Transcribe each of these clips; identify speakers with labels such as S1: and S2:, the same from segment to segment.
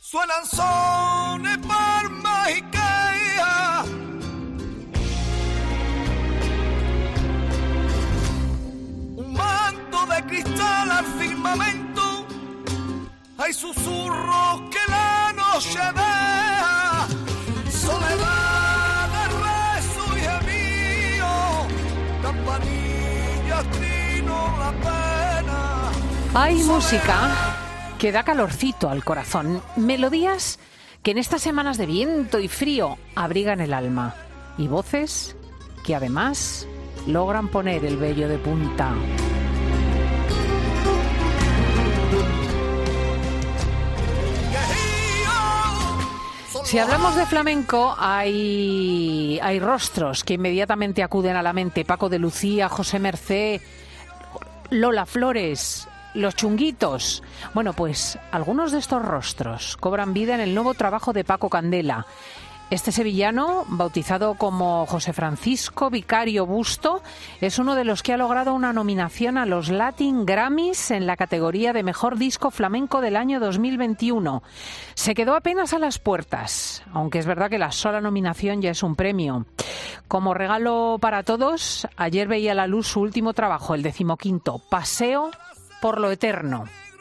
S1: Suenan sones palmas y quejas. Un manto de cristal al firmamento. Hay susurros que la noche deja. Soledad de rezo y gemido. Campanillas trino la pena.
S2: Hay música que da calorcito al corazón, melodías que en estas semanas de viento y frío abrigan el alma, y voces que además logran poner el vello de punta. Si hablamos de flamenco, hay rostros que inmediatamente acuden a la mente: Paco de Lucía, José Mercé, Lola Flores, Los Chunguitos. Bueno, pues algunos de estos rostros cobran vida en el nuevo trabajo de Paco Candela. Este sevillano, bautizado como José Francisco Vicario Busto, es uno de los que ha logrado una nominación a los Latin Grammys en la categoría de Mejor Disco Flamenco del año 2021. Se quedó apenas a las puertas, aunque es verdad que la sola nominación ya es un premio. Como regalo para todos, ayer veía a la luz su último trabajo, el 15º, Paseo por lo Eterno.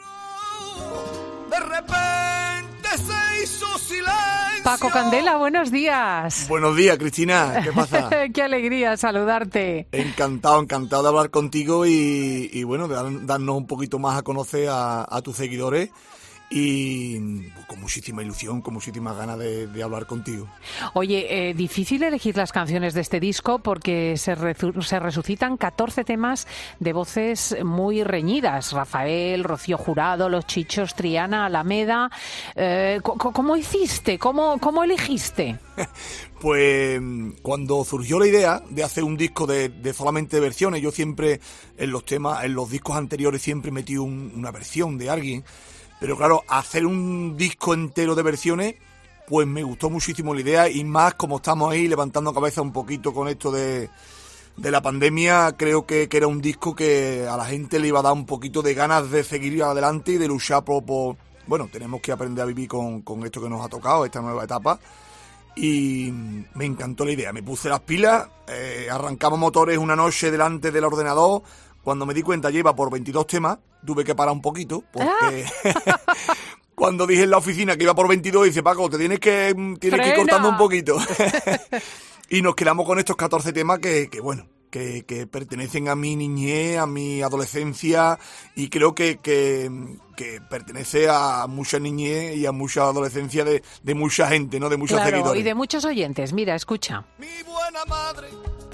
S1: De repente se hizo silencio.
S2: Paco Candela, buenos días.
S1: Buenos días, Cristina. ¿Qué pasa?
S2: Qué alegría saludarte.
S1: Encantado de hablar contigo y bueno, de darnos un poquito más a conocer a tus seguidores. Y con muchísima ilusión, con muchísimas ganas de hablar contigo.
S2: Oye, difícil elegir las canciones de este disco porque se resucitan 14 temas de voces muy reñidas. Rafael, Rocío Jurado, Los Chichos, Triana, Alameda. ¿Cómo hiciste? ¿Cómo elegiste?
S1: Pues cuando surgió la idea de hacer un disco de solamente versiones, yo siempre en los discos anteriores siempre metí una versión de alguien. Pero claro, hacer un disco entero de versiones, pues me gustó muchísimo la idea, y más como estamos ahí levantando cabeza un poquito con esto de la pandemia, creo que era un disco que a la gente le iba a dar un poquito de ganas de seguir adelante y de luchar por bueno, tenemos que aprender a vivir con esto que nos ha tocado, esta nueva etapa. Y me encantó la idea, me puse las pilas, arrancamos motores una noche delante del ordenador. Cuando me di cuenta ya iba por 22 temas, tuve que parar un poquito, porque cuando dije en la oficina que iba por 22, dice: Paco, tienes que ir cortando un poquito. Y nos quedamos con estos 14 temas que pertenecen a mi niñez, a mi adolescencia, y creo que pertenece a mucha niñez y a mucha adolescencia de mucha gente, ¿no? De muchos seguidores.
S2: Y de muchos oyentes. Mira, escucha.
S1: Mi buena madre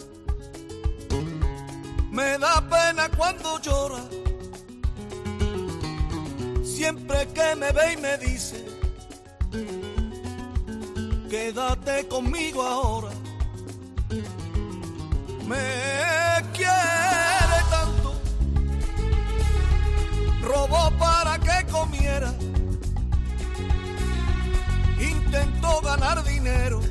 S1: me da pena cuando llora, siempre que me ve y me dice: quédate conmigo ahora. Me quiere tanto, robó para que comiera, intentó ganar dinero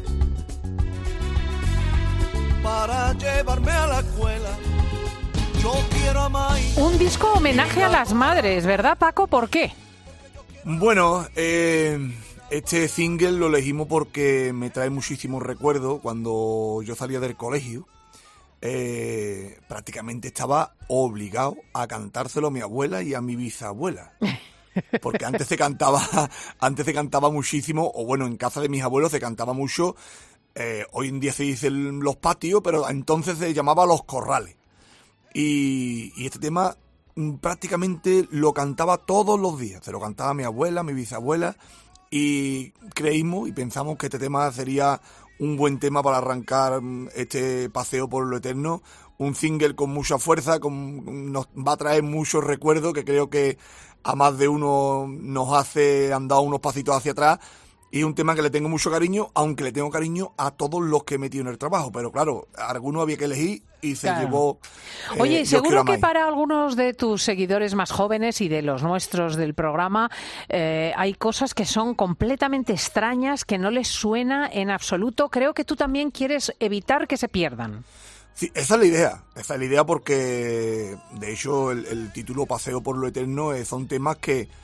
S1: para llevarme a la escuela. Yo quiero a May.
S2: Un disco homenaje a las madres, ¿verdad, Paco? ¿Por qué?
S1: Bueno, este single lo elegimos porque me trae muchísimos recuerdos. Cuando yo salía del colegio, prácticamente estaba obligado a cantárselo a mi abuela y a mi bisabuela. Porque antes se cantaba muchísimo, o bueno, en casa de mis abuelos se cantaba mucho. Hoy en día se dicen los patios, pero entonces se llamaba los corrales. Y este tema prácticamente lo cantaba todos los días. Se lo cantaba mi abuela, mi bisabuela, y creímos y pensamos que este tema sería un buen tema para arrancar este paseo por lo eterno. Un single con mucha fuerza, nos va a traer muchos recuerdos que creo que a más de uno nos hace andar unos pasitos hacia atrás. Y un tema que le tengo mucho cariño, aunque le tengo cariño a todos los que he metido en el trabajo. Pero claro, algunos había que elegir y se llevó...
S2: Oye, seguro que para algunos de tus seguidores más jóvenes y de los nuestros del programa hay cosas que son completamente extrañas, que no les suena en absoluto. Creo que tú también quieres evitar que se pierdan.
S1: Sí, esa es la idea porque, de hecho, el título Paseo por lo Eterno son temas que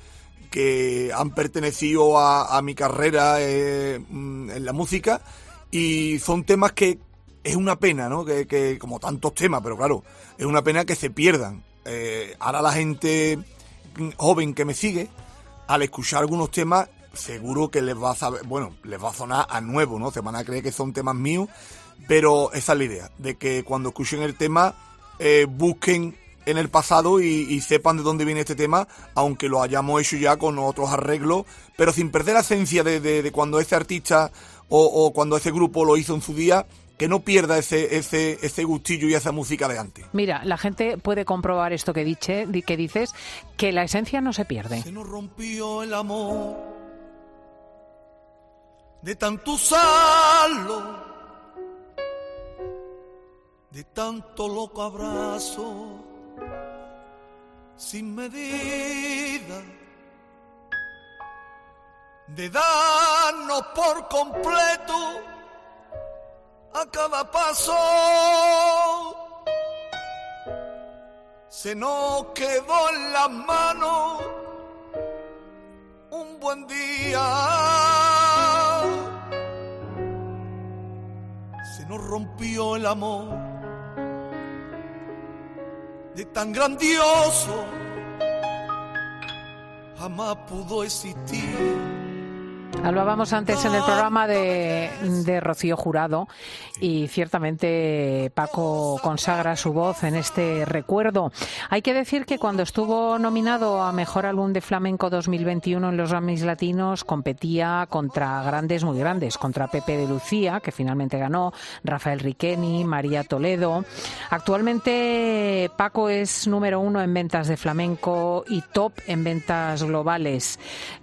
S1: que han pertenecido a mi carrera en la música, y son temas que es una pena, ¿no? Que como tantos temas, pero claro, es una pena que se pierdan. Ahora la gente joven que me sigue, al escuchar algunos temas, seguro que les va a sonar a nuevo, ¿no? Se van a creer que son temas míos, pero esa es la idea, de que cuando escuchen el tema busquen en el pasado y sepan de dónde viene este tema, aunque lo hayamos hecho ya con otros arreglos, pero sin perder la esencia de cuando ese artista o cuando ese grupo lo hizo en su día, que no pierda ese gustillo y esa música de antes.
S2: Mira, la gente puede comprobar esto que dices, que la esencia no se pierde.
S1: Se nos rompió el amor de tanto usarlo, de tanto loco abrazo sin medida, de darnos por completo a cada paso. Se nos quedó en las manos un buen día, se nos rompió el amor de tan grandioso, jamás pudo existir.
S2: Hablábamos antes en el programa de Rocío Jurado, y ciertamente Paco consagra su voz en este recuerdo. Hay que decir que cuando estuvo nominado a Mejor Álbum de Flamenco 2021 en los Grammys Latinos, competía contra grandes, muy grandes, contra Pepe de Lucía, que finalmente ganó, Rafael Riqueni, María Toledo. Actualmente Paco es número 1 en ventas de flamenco y top en ventas globales.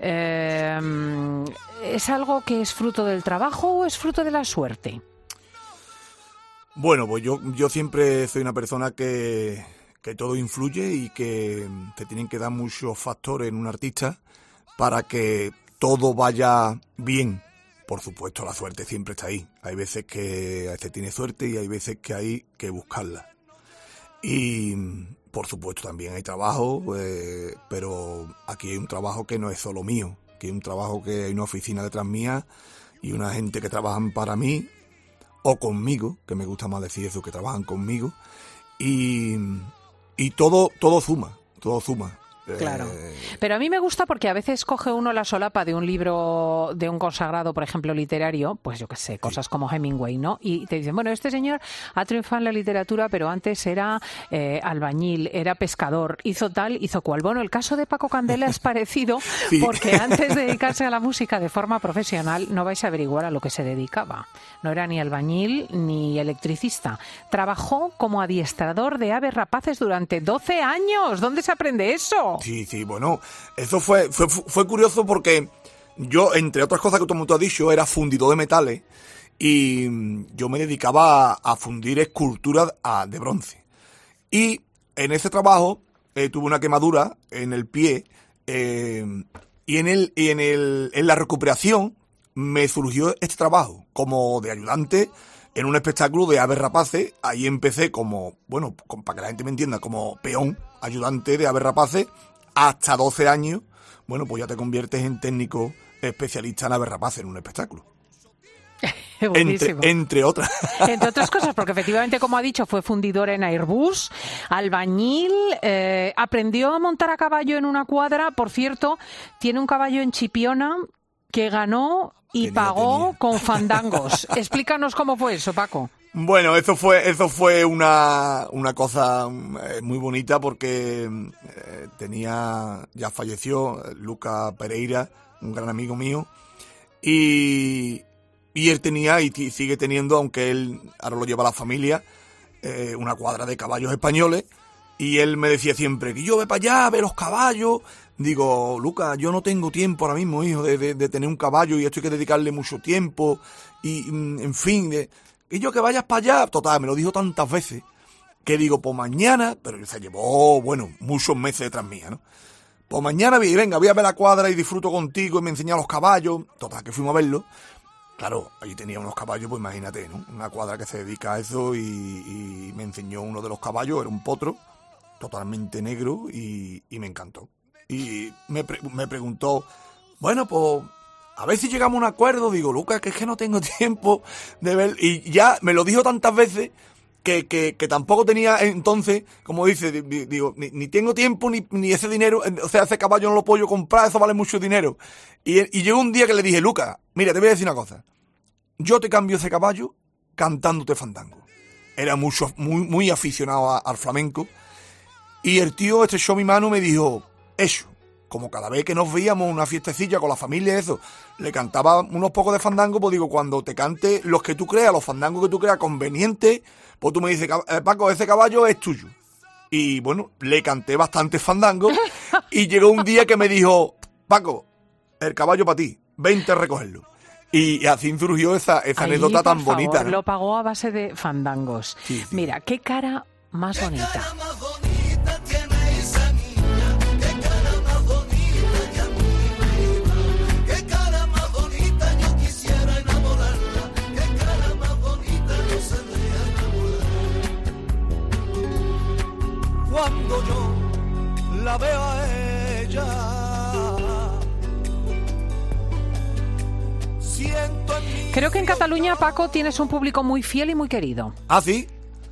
S2: ¿Es algo que es fruto del trabajo o es fruto de la suerte?
S1: Bueno, pues yo siempre soy una persona que todo influye y que te tienen que dar muchos factores en un artista para que todo vaya bien. Por supuesto, la suerte siempre está ahí. Hay veces que se tiene suerte y hay veces que hay que buscarla. Y por supuesto también hay trabajo, pero aquí hay un trabajo que no es solo mío. Aquí hay un trabajo que hay una oficina detrás mía y una gente que trabajan para mí o conmigo, que me gusta más decir eso, que trabajan conmigo, y todo suma, todo suma.
S2: Claro, pero a mí me gusta porque a veces coge uno la solapa de un libro de un consagrado, por ejemplo, literario, pues yo qué sé, cosas como Hemingway, ¿no? Y te dicen, bueno, este señor ha triunfado en la literatura, pero antes era albañil, era pescador, hizo tal, hizo cual. Bueno, el caso de Paco Candela es parecido, sí, porque antes de dedicarse a la música de forma profesional, no vais a averiguar a lo que se dedicaba. No era ni albañil ni electricista. Trabajó como adiestrador de aves rapaces durante 12 años. ¿Dónde se aprende eso?
S1: Sí, bueno, eso fue curioso porque yo, entre otras cosas que tú has dicho, era fundidor de metales y yo me dedicaba a fundir esculturas de bronce. Y en ese trabajo tuve una quemadura en el pie y en la recuperación me surgió este trabajo como de ayudante en un espectáculo de aves rapaces. Ahí empecé como, bueno, para que la gente me entienda, como peón, ayudante de aves rapaces, hasta 12 años, bueno, pues ya te conviertes en técnico especialista en aves rapaces en un espectáculo. Entre otras.
S2: Entre otras cosas, porque efectivamente, como ha dicho, fue fundidor en Airbus, albañil, aprendió a montar a caballo en una cuadra. Por cierto, tiene un caballo en Chipiona que ganó y pagó con fandangos. Explícanos cómo fue eso, Paco.
S1: Bueno, eso fue una cosa muy bonita porque ya falleció Lucas Pereira, un gran amigo mío, y él tenía y sigue teniendo, aunque él ahora lo lleva a la familia, una cuadra de caballos españoles, y él me decía siempre que yo ve para allá, ve los caballos. Digo, Lucas, yo no tengo tiempo ahora mismo, hijo, de tener un caballo, y esto hay que dedicarle mucho tiempo, y en fin, y yo que vayas para allá. Total, me lo dijo tantas veces que digo, pues mañana, pero se llevó, bueno, muchos meses detrás mía, ¿no? Pues mañana, venga, voy a ver la cuadra y disfruto contigo y me enseña los caballos. Total, que fuimos a verlo. Claro, allí tenía unos caballos, pues imagínate, ¿no? Una cuadra que se dedica a eso, y me enseñó uno de los caballos, era un potro, totalmente negro, y me encantó. Y me preguntó, bueno, pues a ver si llegamos a un acuerdo. Digo, Lucas, que es que no tengo tiempo de ver. Y ya me lo dijo tantas veces que tampoco tenía entonces, como dice, digo, ni tengo tiempo ni ese dinero. O sea, ese caballo no lo puedo yo comprar, eso vale mucho dinero. Y llegó un día que le dije, Lucas, mira, te voy a decir una cosa. Yo te cambio ese caballo cantándote fandango. Era muy aficionado al flamenco. Y el tío echó mi mano y me dijo, eso, como cada vez que nos veíamos una fiestecilla con la familia, eso, le cantaba unos pocos de fandango, pues digo, cuando te cante los que tú creas, los fandangos que tú creas convenientes, pues tú me dices, Paco, ese caballo es tuyo. Y bueno, le canté bastante fandango y llegó un día que me dijo, Paco, el caballo para ti, vente a recogerlo. Y así surgió esa anécdota tan bonita, ¿no?
S2: Lo pagó a base de fandangos. Sí. Mira, qué cara más bonita.
S3: Cuando yo la veo a ella, siento en mí.
S2: Creo que en Cataluña, Paco, tienes un público muy fiel y muy querido.
S1: ¿Ah, sí?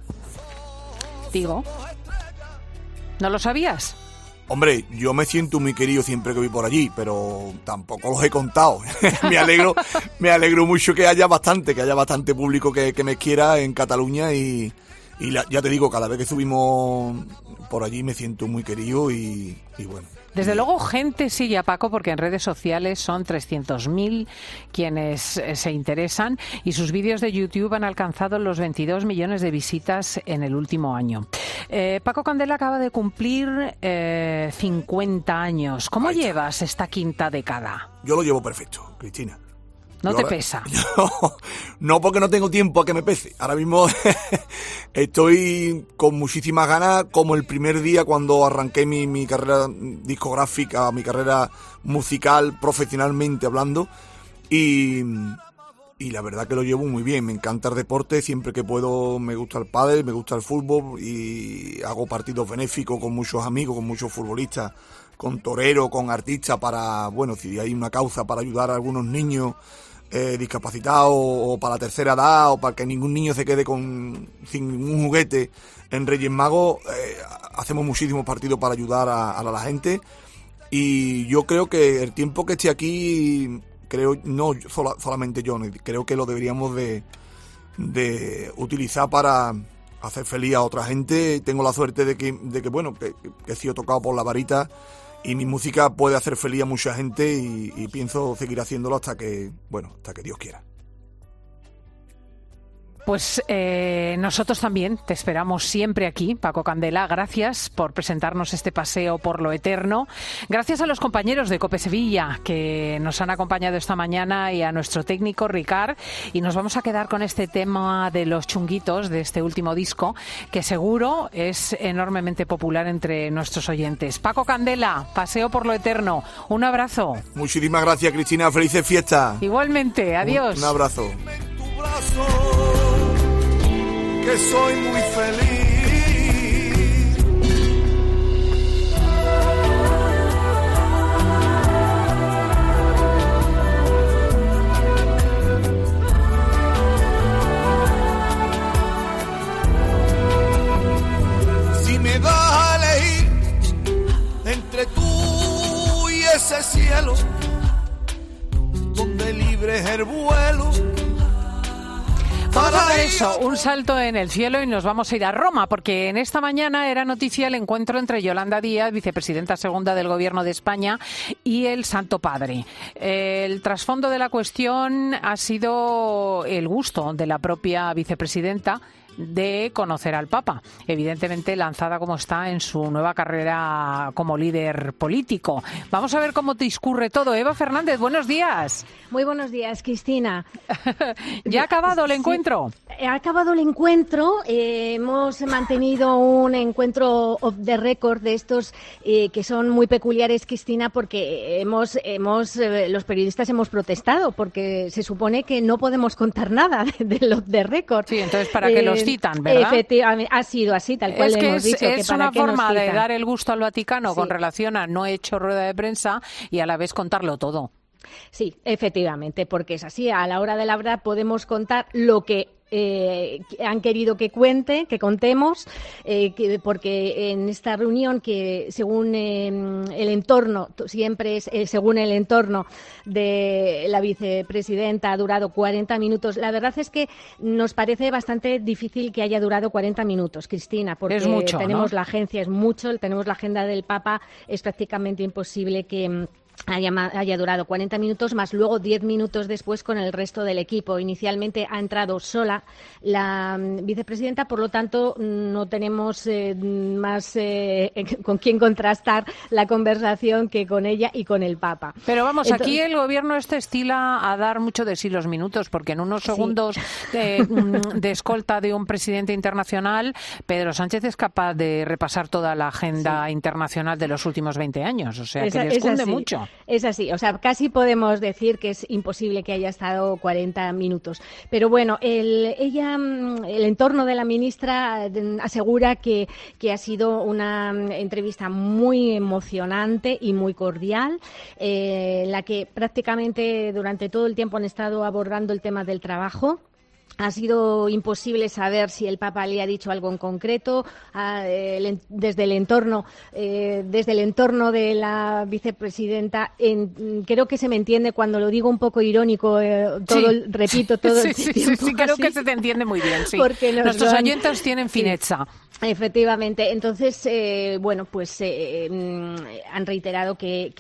S2: Digo, ¿no lo sabías?
S1: Hombre, yo me siento muy querido siempre que voy por allí, pero tampoco los he contado. me alegro mucho que haya bastante público que me quiera en Cataluña y ya te digo, cada vez que subimos por allí me siento muy querido y bueno.
S2: Desde luego, gente sigue a Paco porque en redes sociales son 300.000 quienes se interesan y sus vídeos de YouTube han alcanzado los 22 millones de visitas en el último año. Paco Candela acaba de cumplir 50 años. ¿Cómo llevas esta quinta década?
S1: Yo lo llevo perfecto, Cristina.
S2: ¿No te pesa?
S1: No, porque no tengo tiempo a que me pese. Ahora mismo estoy con muchísimas ganas, como el primer día cuando arranqué mi carrera discográfica, mi carrera musical, profesionalmente hablando. Y la verdad que lo llevo muy bien. Me encanta el deporte, siempre que puedo me gusta el pádel, me gusta el fútbol y hago partidos benéficos con muchos amigos, con muchos futbolistas, con toreros, con artistas para, bueno, si hay una causa para ayudar a algunos niños discapacitados o para la tercera edad o para que ningún niño se quede sin ningún juguete en Reyes Magos, hacemos muchísimos partidos para ayudar a la gente y yo creo que el tiempo que esté aquí, solamente yo, creo que lo deberíamos de utilizar para hacer feliz a otra gente. Tengo la suerte de que bueno, que he sido tocado por la varita y mi música puede hacer feliz a mucha gente y pienso seguir haciéndolo hasta que Dios quiera.
S2: Pues nosotros también te esperamos siempre aquí, Paco Candela. Gracias por presentarnos este paseo por lo eterno. Gracias a los compañeros de COPE Sevilla que nos han acompañado esta mañana y a nuestro técnico Ricard. Y nos vamos a quedar con este tema de los chunguitos de este último disco, que seguro es enormemente popular entre nuestros oyentes. Paco Candela, paseo por lo eterno. Un abrazo.
S1: Muchísimas gracias, Cristina. Felices fiestas.
S2: Igualmente. Adiós.
S1: Un abrazo.
S3: Que soy muy feliz. Si me das a elegir entre tú y ese cielo donde libre es el vuelo.
S2: Vamos a hacer eso, un salto en el cielo y nos vamos a ir a Roma, porque en esta mañana era noticia el encuentro entre Yolanda Díaz, vicepresidenta segunda del Gobierno de España, y el Santo Padre. El trasfondo de la cuestión ha sido el gusto de la propia vicepresidenta de conocer al Papa, evidentemente lanzada como está en su nueva carrera como líder político. Vamos a ver cómo discurre todo. Eva Fernández, buenos días.
S4: Muy buenos días, Cristina.
S2: ¿Ya ha acabado el encuentro?
S4: ha acabado el encuentro. Hemos mantenido un encuentro off the record de estos que son muy peculiares, Cristina, porque los periodistas hemos protestado porque se supone que no podemos contar nada del off the record.
S2: Sí, entonces para qué los citan, ¿verdad?
S4: Efectivamente, ha sido así, tal cual hemos dicho.
S2: Es una forma de dar el gusto al Vaticano con relación a no he hecho rueda de prensa y a la vez contarlo todo.
S4: Sí, efectivamente, porque es así. A la hora de la verdad podemos contar lo que han querido que contemos, porque en esta reunión, que según el entorno, siempre es según el entorno de la vicepresidenta, ha durado 40 minutos. La verdad es que nos parece bastante difícil que haya durado 40 minutos, Cristina, porque
S2: es mucho,
S4: tenemos
S2: ¿no?
S4: La agencia, es mucho, tenemos la agenda del Papa, es prácticamente imposible que haya durado 40 minutos, más luego 10 minutos después con el resto del equipo. Inicialmente ha entrado sola la vicepresidenta, por lo tanto no tenemos más con quién contrastar la conversación que con ella y con el Papa.
S2: Pero vamos, aquí el gobierno estila a dar mucho de sí los minutos, porque en unos segundos de escolta de un presidente internacional, Pedro Sánchez es capaz de repasar toda la agenda internacional de los últimos 20 años, o sea, que les cunde mucho.
S4: Es así, o sea, casi podemos decir que es imposible que haya estado 40 minutos. Pero bueno, el entorno de la ministra asegura que ha sido una entrevista muy emocionante y muy cordial, la que prácticamente durante todo el tiempo han estado abordando el tema del trabajo. Ha sido imposible saber si el Papa le ha dicho algo en concreto desde el entorno de la vicepresidenta. Creo que se me entiende cuando lo digo un poco irónico, repito todo el tiempo.
S2: Sí, creo que se te entiende muy bien, sí.
S4: Porque
S2: nuestros oyentes tienen fineza.
S4: Efectivamente. Entonces, han reiterado que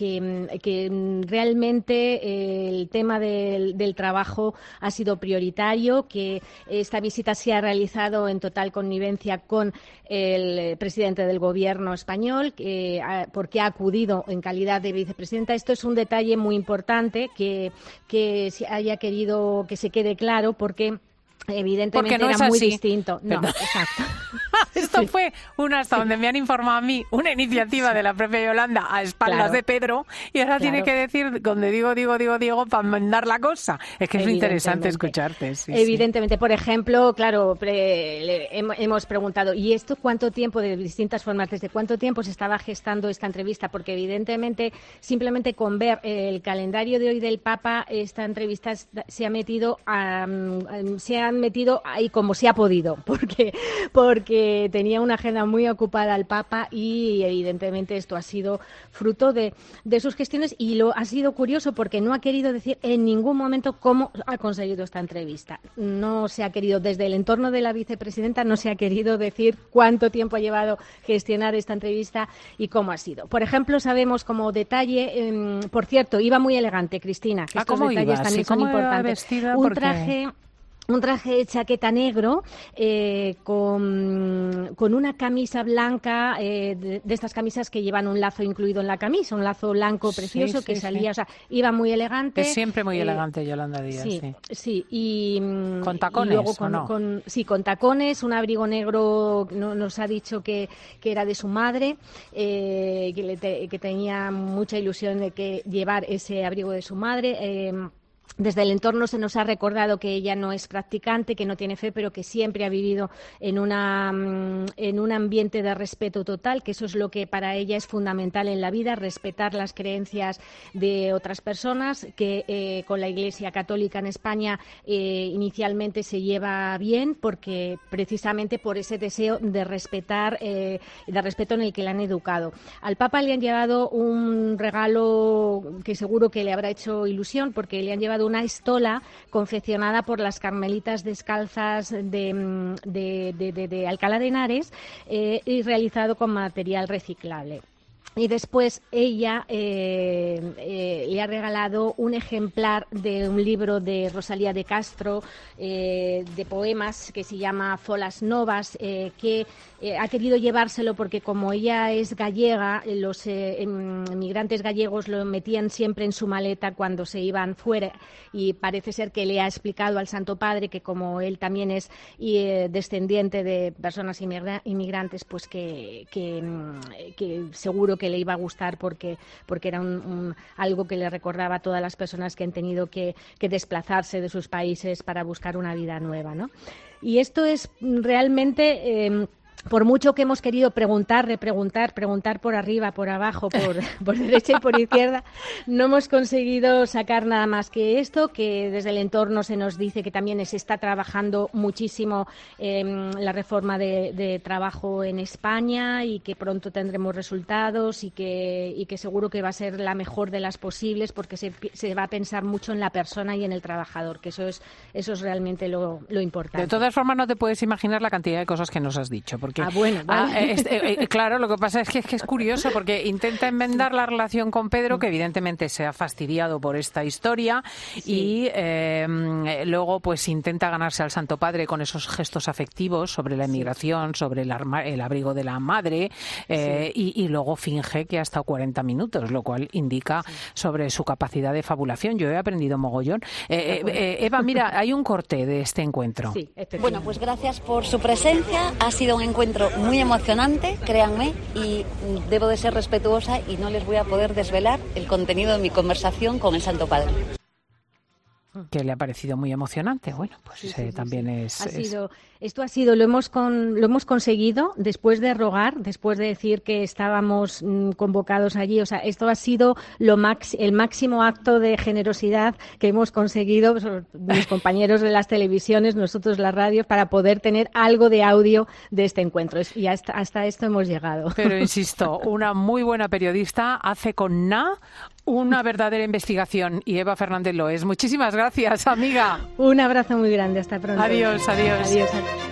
S4: realmente el tema del trabajo ha sido prioritario, que esta visita se ha realizado en total connivencia con el presidente del Gobierno español, porque ha acudido en calidad de vicepresidenta. Esto es un detalle muy importante que se haya querido que se quede claro, porque evidentemente
S2: no
S4: era muy
S2: así.
S4: Distinto. No, exacto.
S2: Esto fue hasta donde me han informado a mí, una iniciativa de la propia Yolanda a espaldas de Pedro, y ahora tiene que decir donde digo para mandar la cosa. Es que es muy interesante escucharte.
S4: Evidentemente, por ejemplo, claro, hemos preguntado, ¿y esto cuánto tiempo, de distintas formas, desde cuánto tiempo se estaba gestando esta entrevista? Porque evidentemente, simplemente con ver el calendario de hoy del Papa, esta entrevista se han metido ahí como se ha podido, porque tenía una agenda muy ocupada el Papa, y evidentemente esto ha sido fruto de sus gestiones, y ha sido curioso porque no ha querido decir en ningún momento cómo ha conseguido esta entrevista. No se ha querido, desde el entorno de la vicepresidenta, no se ha querido decir cuánto tiempo ha llevado gestionar esta entrevista y cómo ha sido. Por ejemplo, sabemos como detalle, por cierto, iba muy elegante, Cristina, que estos detalles también son importantes. Un traje de chaqueta negro con una camisa blanca, de estas camisas que llevan un lazo incluido en la camisa, un lazo blanco precioso que salía, o sea, iba muy elegante.
S2: Es siempre muy elegante Yolanda Díaz.
S4: Sí. Y
S2: con tacones,
S4: y luego con tacones, un abrigo negro, nos ha dicho que era de su madre, que tenía mucha ilusión de que llevar ese abrigo de su madre. Desde el entorno se nos ha recordado que ella no es practicante, que no tiene fe, pero que siempre ha vivido en un ambiente de respeto total, que eso es lo que para ella es fundamental en la vida, respetar las creencias de otras personas, que con la Iglesia Católica en España inicialmente se lleva bien, porque precisamente por ese deseo de respetar, de respeto en el que le han educado. Al Papa le han llevado un regalo que seguro que le habrá hecho ilusión, porque le han llevado una estola confeccionada por las Carmelitas Descalzas de Alcalá de Henares, y realizado con material reciclable. Y después ella le ha regalado un ejemplar de un libro de Rosalía de Castro, de poemas, que se llama Folas Novas, que ha querido llevárselo porque como ella es gallega, los inmigrantes gallegos lo metían siempre en su maleta cuando se iban fuera, y parece ser que le ha explicado al Santo Padre que como él también es descendiente de personas inmigrantes, pues que seguro que le iba a gustar porque era algo que le recordaba a todas las personas que han tenido que desplazarse de sus países para buscar una vida nueva, ¿no? Y esto es realmente... por mucho que hemos querido preguntar por arriba, por abajo, por derecha y por izquierda, no hemos conseguido sacar nada más que esto, que desde el entorno se nos dice que también se está trabajando muchísimo la reforma de trabajo en España y que pronto tendremos resultados y que seguro que va a ser la mejor de las posibles, porque se va a pensar mucho en la persona y en el trabajador, que eso es realmente lo importante.
S2: De todas formas, no te puedes imaginar la cantidad de cosas que nos has dicho. Porque,
S4: bueno, vale.
S2: Claro, lo que pasa es que es curioso porque intenta enmendar la relación con Pedro, que evidentemente se ha fastidiado por esta historia, sí. Y luego pues intenta ganarse al Santo Padre con esos gestos afectivos sobre la inmigración, sobre el abrigo de la madre, y luego finge que ha estado 40 minutos, lo cual indica sobre su capacidad de fabulación. Yo he aprendido mogollón. Eva, mira, hay un corte de este encuentro.
S5: Sí, bueno, pues gracias por su presencia. Ha sido un encuentro muy emocionante, créanme, y debo de ser respetuosa y no les voy a poder desvelar el contenido de mi conversación con el Santo Padre.
S2: Que le ha parecido muy emocionante. Bueno, pues sí, también es...
S4: Lo hemos conseguido después de rogar, después de decir que estábamos convocados allí. O sea, esto ha sido el máximo acto de generosidad que hemos conseguido mis compañeros de las televisiones, nosotros las radios, para poder tener algo de audio de este encuentro. Y hasta esto hemos llegado.
S2: Pero insisto, una muy buena periodista hace con una verdadera investigación, y Eva Fernández lo es. Muchísimas gracias, amiga.
S4: Un abrazo muy grande, hasta pronto.
S2: Adiós.
S4: Adiós.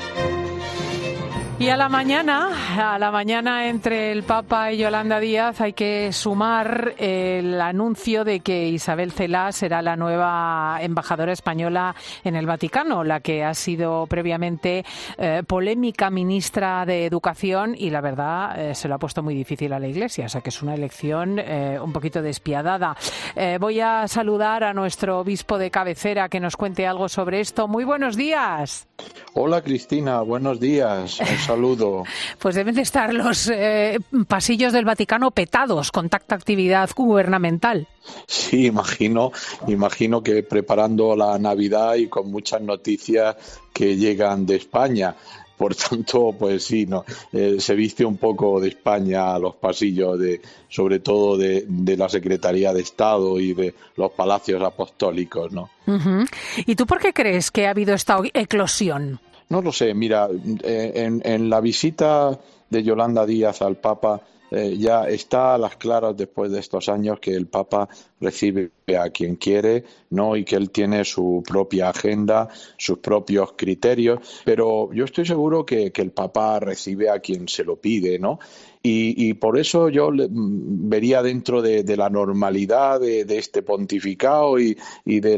S2: Y a la mañana entre el Papa y Yolanda Díaz hay que sumar el anuncio de que Isabel Celaá será la nueva embajadora española en el Vaticano, la que ha sido previamente polémica ministra de Educación, y la verdad se lo ha puesto muy difícil a la Iglesia, o sea que es una elección un poquito despiadada. Voy a saludar a nuestro obispo de cabecera que nos cuente algo sobre esto. Muy buenos días.
S6: Hola Cristina, buenos días. Saludo.
S2: Pues deben de estar los pasillos del Vaticano petados con tanta actividad gubernamental.
S6: Sí, imagino que preparando la Navidad y con muchas noticias que llegan de España. Por tanto, pues sí, se viste un poco de España a los pasillos, sobre todo de la Secretaría de Estado y de los palacios apostólicos, ¿no?
S2: Uh-huh. ¿Y tú por qué crees que ha habido esta eclosión?
S6: No lo sé, mira, en la visita de Yolanda Díaz al Papa ya está a las claras después de estos años que el Papa recibe a quien quiere, ¿no? Y que él tiene su propia agenda, sus propios criterios, pero yo estoy seguro que el Papa recibe a quien se lo pide, ¿no? Y por eso yo vería dentro de la normalidad de este pontificado y de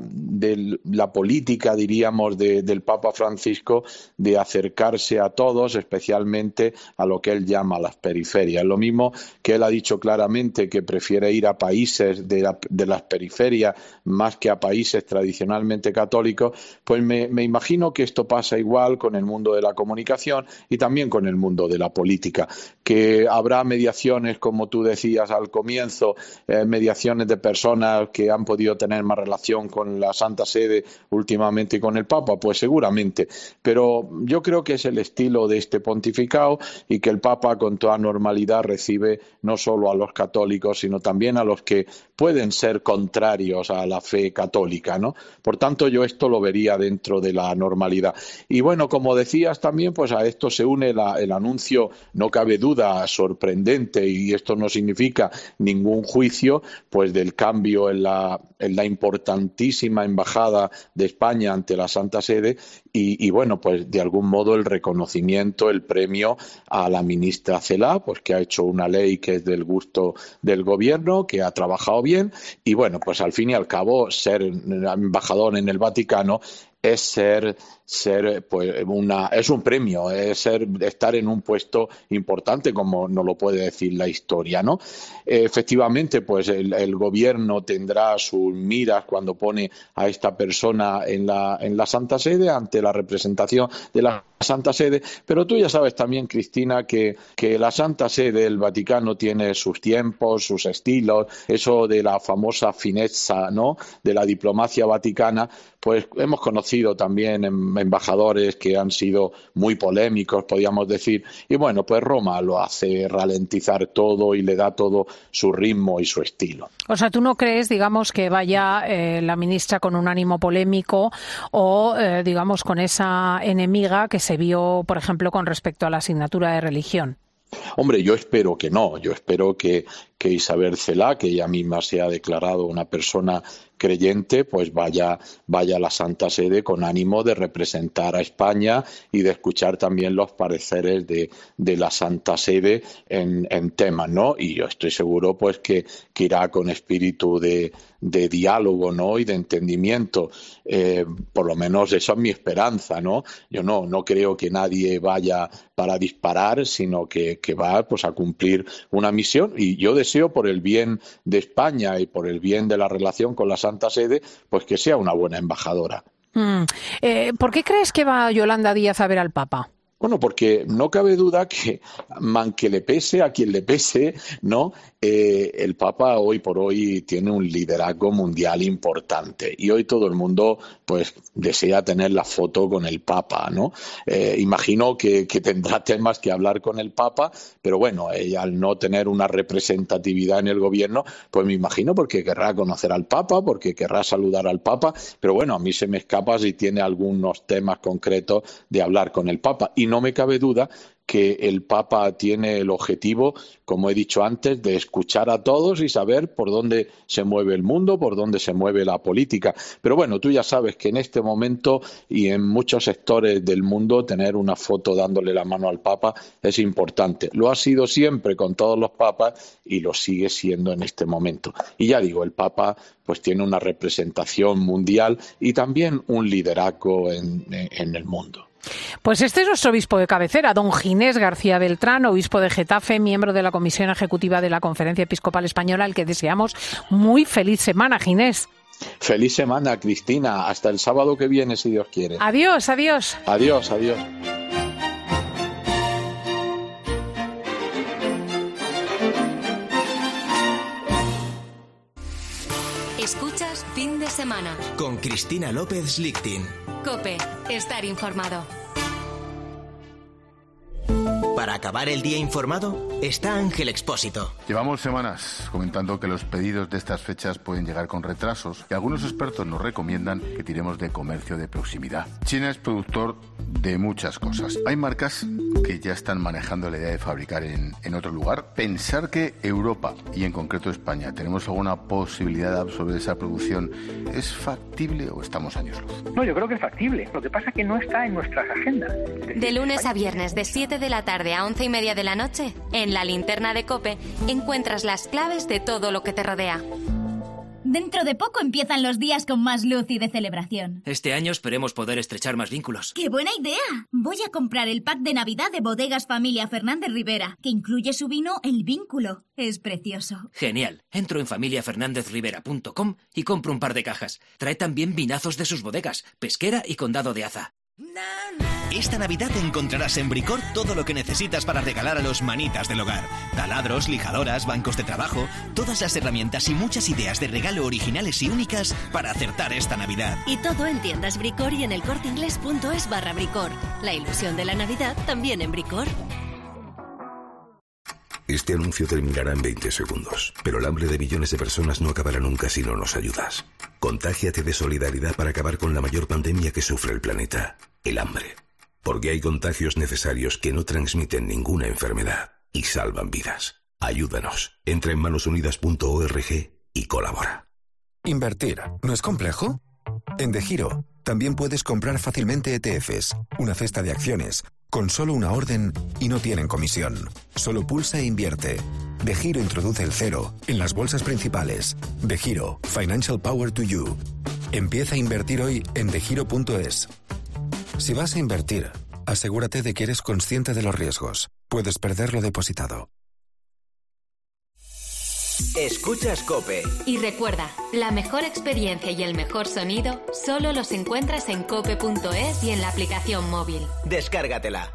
S6: la política, diríamos, del Papa Francisco, de acercarse a todos, especialmente a lo que él llama las periferias. Lo mismo que él ha dicho claramente que prefiere ir a países de las periferias más que a países tradicionalmente católicos, pues me imagino que esto pasa igual con el mundo de la comunicación y también con el mundo de la política, que habrá mediaciones, como tú decías al comienzo, mediaciones de personas que han podido tener más relación con la Santa Sede últimamente y con el Papa, pues seguramente, pero yo creo que es el estilo de este pontificado y que el Papa con toda normalidad recibe no solo a los católicos, sino también a los que pueden ser contrarios a la fe católica, ¿no? Por tanto, yo esto lo vería dentro de la normalidad. Y bueno, como decías también, pues a esto se une el anuncio, no cabe duda, sorprendente, y esto no significa ningún juicio, pues del cambio en la importantísima embajada de España ante la Santa Sede y bueno, pues de algún modo el reconocimiento, el premio a la ministra Celaá, pues que ha hecho una ley que es del gusto del gobierno, que ha trabajado bien y bueno, pues al fin y al cabo ser embajador en el Vaticano es ser pues es un premio, es estar en un puesto importante, como nos lo puede decir la historia, ¿no? Efectivamente, pues el gobierno tendrá sus miras cuando pone a esta persona en la Santa Sede, ante la representación de la Santa Sede, pero tú ya sabes también, Cristina, que la Santa Sede, el Vaticano, tiene sus tiempos, sus estilos, eso de la famosa finezza, ¿no?, de la diplomacia vaticana, pues hemos conocido también embajadores que han sido muy polémicos, podríamos decir, y bueno, pues Roma lo hace ralentizar todo y le da todo su ritmo y su estilo.
S2: O sea, ¿tú no crees, digamos, que vaya la ministra con un ánimo polémico o, digamos, con esa enemiga que se vio, por ejemplo, con respecto a la asignatura de religión?
S6: Hombre, yo espero que no. Yo espero que Isabel Celaá, que ella misma se ha declarado una persona creyente, pues vaya a la Santa Sede con ánimo de representar a España y de escuchar también los pareceres de la Santa Sede en temas, ¿no? Y yo estoy seguro pues que irá con espíritu de diálogo, ¿no?, y de entendimiento. Por lo menos esa es mi esperanza, ¿no? Yo no creo que nadie vaya para disparar, sino que va pues a cumplir una misión, y yo deseo por el bien de España y por el bien de la relación con la Santa Sede, pues que sea una buena embajadora.
S2: ¿Por qué crees que va Yolanda Díaz a ver al Papa?
S6: Bueno, porque no cabe duda que, aunque le pese a quien le pese, ¿no?, el Papa hoy por hoy tiene un liderazgo mundial importante y hoy todo el mundo pues desea tener la foto con el Papa, ¿no? Imagino que tendrá temas que hablar con el Papa, pero bueno, al no tener una representatividad en el gobierno, pues me imagino porque querrá conocer al Papa, porque querrá saludar al Papa, pero bueno, a mí se me escapa si tiene algunos temas concretos de hablar con el Papa. Y no me cabe duda que el Papa tiene el objetivo, como he dicho antes, de escuchar a todos y saber por dónde se mueve el mundo, por dónde se mueve la política. Pero bueno, tú ya sabes que en este momento y en muchos sectores del mundo tener una foto dándole la mano al Papa es importante. Lo ha sido siempre con todos los papas y lo sigue siendo en este momento. Y ya digo, el Papa pues tiene una representación mundial y también un liderazgo en el mundo.
S2: Pues este es nuestro obispo de cabecera, don Ginés García Beltrán, obispo de Getafe, miembro de la Comisión Ejecutiva de la Conferencia Episcopal Española, al que deseamos muy feliz semana, Ginés.
S6: Feliz semana, Cristina. Hasta el sábado que viene, si Dios quiere.
S2: Adiós, adiós.
S6: Adiós, adiós.
S7: Escuchas Fin de Semana
S8: con Cristina López Lichtin.
S7: COPE, estar informado.
S8: Para acabar el día informado, está Ángel Expósito.
S9: Llevamos semanas comentando que los pedidos de estas fechas pueden llegar con retrasos y algunos expertos nos recomiendan que tiremos de comercio de proximidad. China es productor de muchas cosas. Hay marcas que ya están manejando la idea de fabricar en otro lugar. Pensar que Europa, y en concreto España, tenemos alguna posibilidad de absorber esa producción, ¿es factible o estamos años luz?
S10: No, yo creo que es factible. Lo que pasa es que no está en nuestras agendas.
S7: De lunes a viernes, de 7 de la tarde a 11:30 de la noche, en la linterna de COPE, encuentras las claves de todo lo que te rodea.
S11: Dentro de poco empiezan los días con más luz y de celebración.
S12: Este año esperemos poder estrechar más vínculos.
S11: ¡Qué buena idea! Voy a comprar el pack de Navidad de Bodegas Familia Fernández Rivera, que incluye su vino El Vínculo. Es precioso.
S12: Genial. Entro en familiafernandezrivera.com y compro un par de cajas. Trae también vinazos de sus bodegas, Pesquera y Condado de Aza.
S8: Esta Navidad encontrarás en Bricor todo lo que necesitas para regalar a los manitas del hogar. Taladros, lijadoras, bancos de trabajo, todas las herramientas y muchas ideas de regalo originales y únicas para acertar esta Navidad.
S7: Y todo en tiendas Bricor y en elcorteingles.es/Bricor. La ilusión de la Navidad también en Bricor.
S13: Este anuncio terminará en 20 segundos, pero el hambre de millones de personas no acabará nunca si no nos ayudas. Contágiate de solidaridad para acabar con la mayor pandemia que sufre el planeta, el hambre. Porque hay contagios necesarios que no transmiten ninguna enfermedad y salvan vidas. Ayúdanos. Entra en manosunidas.org y colabora.
S14: Invertir, ¿no es complejo? En DEGIRO también puedes comprar fácilmente ETFs, una cesta de acciones, con solo una orden y no tienen comisión. Solo pulsa e invierte. DEGIRO introduce el cero en las bolsas principales. DEGIRO, Financial Power to You. Empieza a invertir hoy en degiro.es. Si vas a invertir, asegúrate de que eres consciente de los riesgos. Puedes perder lo depositado.
S15: Escuchas COPE.
S7: Y recuerda, la mejor experiencia y el mejor sonido solo los encuentras en cope.es y en la aplicación móvil.
S15: Descárgatela.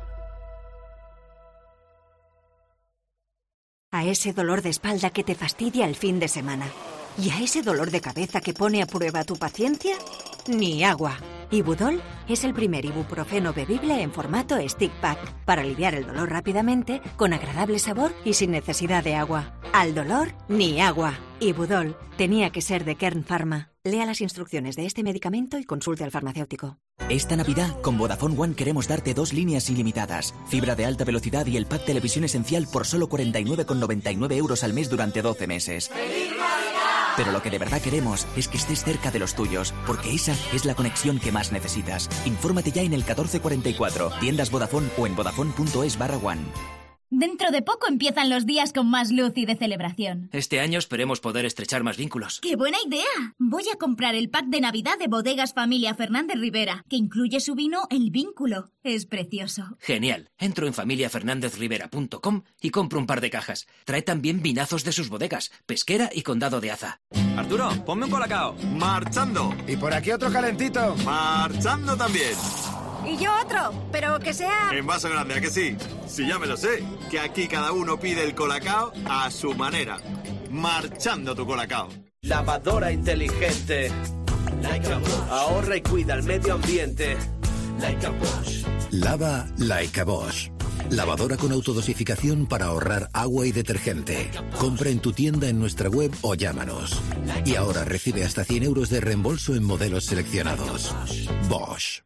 S16: A ese dolor de espalda que te fastidia el fin de semana. ¿Y a ese dolor de cabeza que pone a prueba tu paciencia? Ni agua. Ibudol es el primer ibuprofeno bebible en formato stick pack para aliviar el dolor rápidamente, con agradable sabor y sin necesidad de agua. Al dolor, ni agua. Ibudol tenía que ser de Kern Pharma. Lea las instrucciones de este medicamento y consulte al farmacéutico.
S17: Esta Navidad, con Vodafone One queremos darte 2 líneas ilimitadas, fibra de alta velocidad y el pack televisión esencial por solo 49,99 euros al mes durante 12 meses. ¡Feliz Navidad! Pero lo que de verdad queremos es que estés cerca de los tuyos, porque esa es la conexión que más necesitas. Infórmate ya en el 1444, tiendas Vodafone o en vodafone.es/one.
S11: Dentro de poco empiezan los días con más luz y de celebración.
S12: Este año esperemos poder estrechar más vínculos.
S11: ¡Qué buena idea! Voy a comprar el pack de Navidad de Bodegas Familia Fernández Rivera, que incluye su vino El Vínculo. Es precioso.
S12: Genial. Entro en familiafernandezrivera.com y compro un par de cajas. Trae también vinazos de sus bodegas, Pesquera y Condado de Aza.
S18: Arturo, ponme un colacao.
S19: Marchando.
S18: Y por aquí otro calentito.
S19: Marchando también.
S16: Y yo otro, pero que sea...
S19: En vaso grande, ¿a que sí? Sí, ya me lo sé. Que aquí cada uno pide el colacao a su manera. Marchando tu colacao.
S18: Lavadora inteligente. Like a Bosch. Ahorra y cuida el medio ambiente. Like a Bosch.
S20: Lava Like a Bosch. Lavadora con autodosificación para ahorrar agua y detergente. Compra en tu tienda, en nuestra web o llámanos. Y ahora recibe hasta 100 euros de reembolso en modelos seleccionados. Bosch.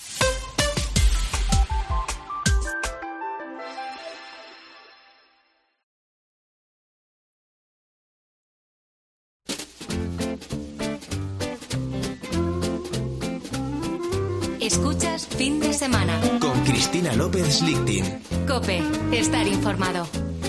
S7: Escuchas Fin de Semana.
S8: Con Cristina López Lichtin.
S7: COPE. Estar informado.